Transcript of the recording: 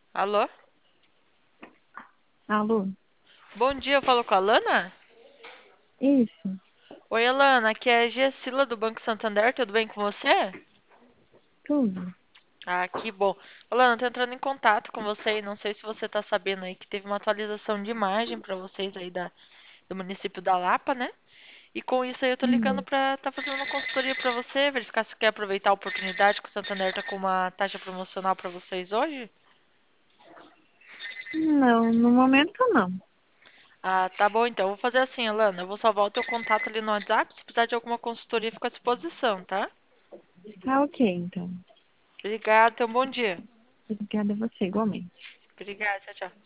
Alô? Alô? Bom dia, eu falo com a Alana? Isso, Oi, Alana, aqui é a Gessila do Banco Santander, tudo bem com você? tudo. Ah, que bom. Alana, eu tô entrando em contato com você e não sei se você tá sabendo aí que teve uma atualização de imagem pra vocês aí do município da Lapa, né? E com isso aí eu tô ligando Uhum. pra tá fazendo uma consultoria pra você, verificar se quer aproveitar a oportunidade que o Santander tá com uma taxa promocional pra vocês hoje. Não, no momento não. Ah, tá bom então. Eu vou fazer assim, Alana, eu vou salvar o teu contato ali no WhatsApp, se precisar de alguma consultoria, fica à disposição, tá? Tá ok, então. Obrigada, tenha um bom dia. Obrigada a você, igualmente. Obrigada, tchau, tchau.